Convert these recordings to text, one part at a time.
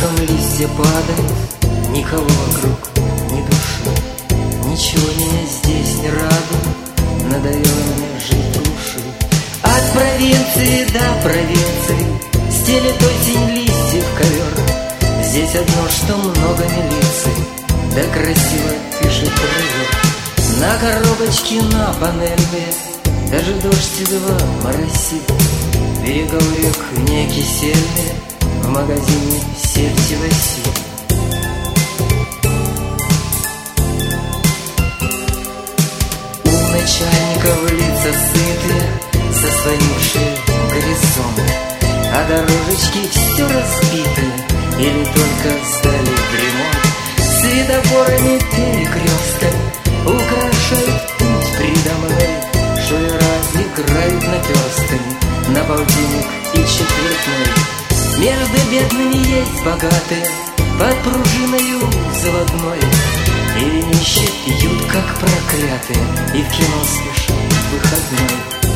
тихом листья падают, никого вокруг, ни души. Ничего меня здесь не радует, надоело мне жить души. От провинции до провинции стелет осень листьев ковер. Здесь одно, что много милиции, да красиво пишет драйвер. На коробочке, на панельные, даже дождь едва моросит. Берегов рек не кисельные, в магазине сеть висит. У начальников лица сытые, заслонившие горизонт, а дорожечки все разбиты или только сдали в ремонт. Светофорами перекрестками украшают путь придомовой, шулера играют наперстками на полтинник и четвертной. Между бедными есть богатые, под пружиною заводной, или нищие пьют, как проклятые, и в кино спешат выходной.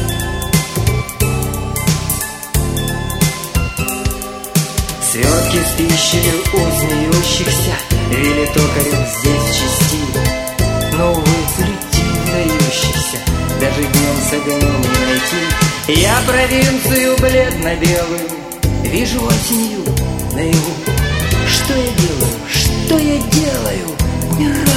Свертки с пищей у смеющихся вели токарев здесь в части, но, увы, людей дающихся даже днем с огнем не найти. Я провинцию бледно-белую вижу осенью наяву. Что я делаю? Что я делаю? Не